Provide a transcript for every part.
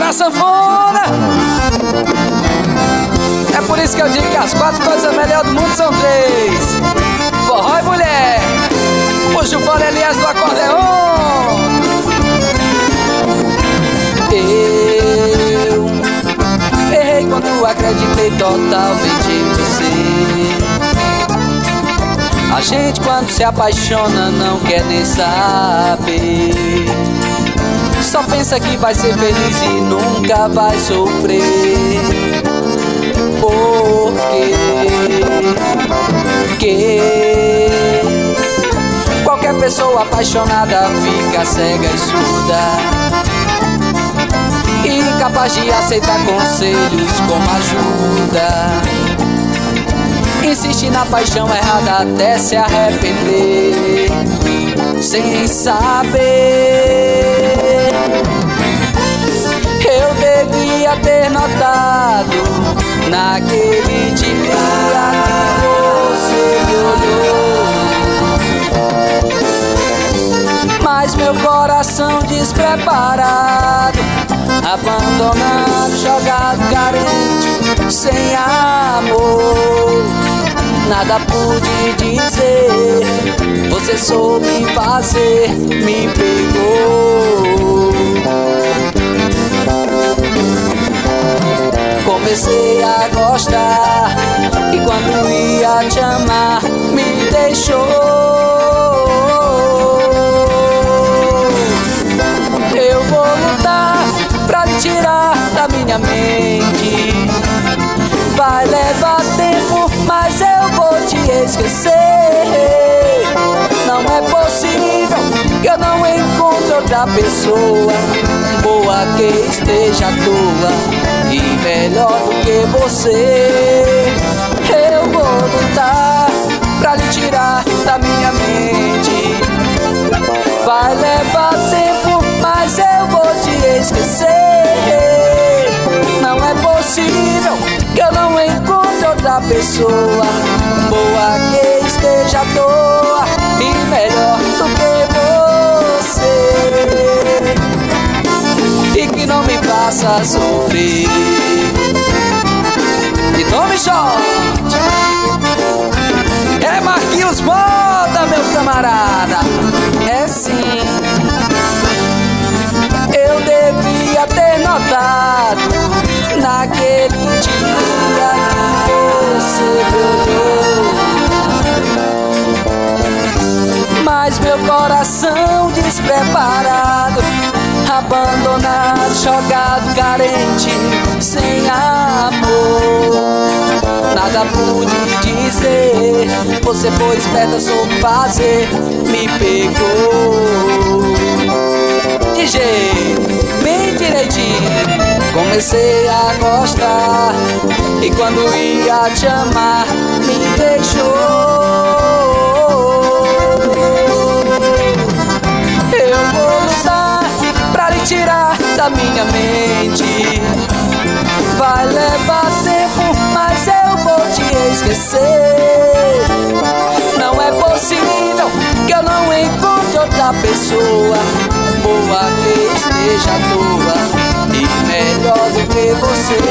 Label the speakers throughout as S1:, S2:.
S1: Chora, sanfona! É por isso que eu digo que as 4 coisas melhores do mundo são 3: forró e mulher. Puxa o fora Elias do acordeon. Eu errei quando acreditei totalmente em você. A gente quando se apaixona não quer nem saber. Só pensa que vai ser feliz e nunca vai sofrer. Por quê? Qualquer pessoa apaixonada fica cega e surda, incapaz de aceitar conselhos como ajuda. Insiste na paixão errada até se arrepender, sem saber. Eu devia ter notado naquele dia que você me olhou. Mas meu coração despreparado, abandonado, jogado, carente, sem amor, nada pude dizer. Você soube fazer, me pegou. Comecei a gostar e quando ia te amar me deixou. Eu vou lutar pra lhe tirar da minha mente. Vai levar tempo, mas eu vou te esquecer. Não é possível que eu não encontre outra pessoa boa que esteja à toa e melhor do que você. Eu vou lutar pra lhe tirar da minha mente. Vai levar tempo, mas eu vou te esquecer. Não é possível que eu não encontre outra pessoa boa que esteja à toa e melhor do que você, e que não me faça sofrer. E tome shot. É Marquinhos Moda, meu camarada. É sim. Eu devia ter notado naquele dia que você me olhou. Mas meu coração despreparado, abandonado, jogado, carente, sem amor, nada pude dizer. Você foi esperta, soube fazer, me pegou. De jeito, bem direitinho. Comecei a gostar e quando ia te amar me deixou. Eu vou lutar pra lhe tirar da minha mente. Vai levar tempo, mas eu vou te esquecer. Não é possível que eu não encontre outra pessoa boa que esteja à toa e melhor do que você.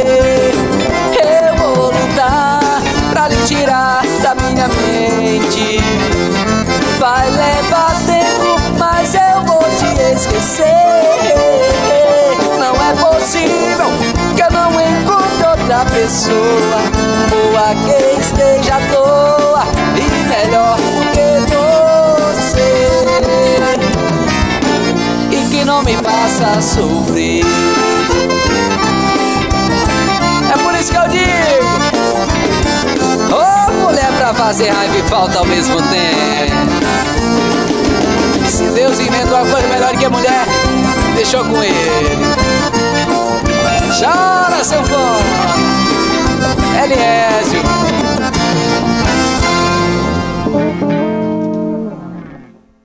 S1: Eu vou lutar pra lhe tirar da minha mente. Vai levar tempo, mas eu vou te esquecer. Não é possível que eu não encontre outra pessoa boa que esteja à toa e melhor do que você, e que não me faça sofrer. É por isso que eu digo: ô mulher pra fazer raiva e falta ao mesmo tempo. Se Deus inventou uma coisa melhor que a mulher, deixou com ele. Chora, sanfona, Eliésio.